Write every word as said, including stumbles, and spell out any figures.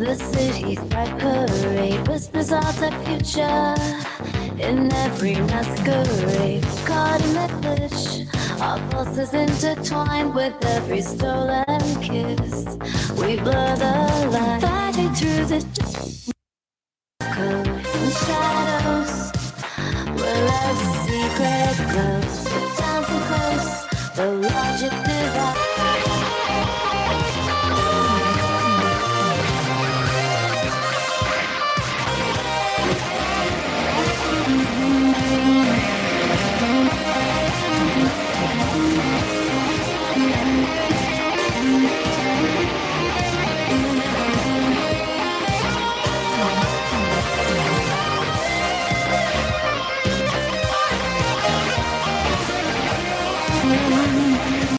The city's bright parade whispers of the future in every masquerade. Caught in the glitch, our pulses intertwined with every stolen kiss. We blur the line, fighting through the code and shadows where life's secret glows. We're dancing close, though logic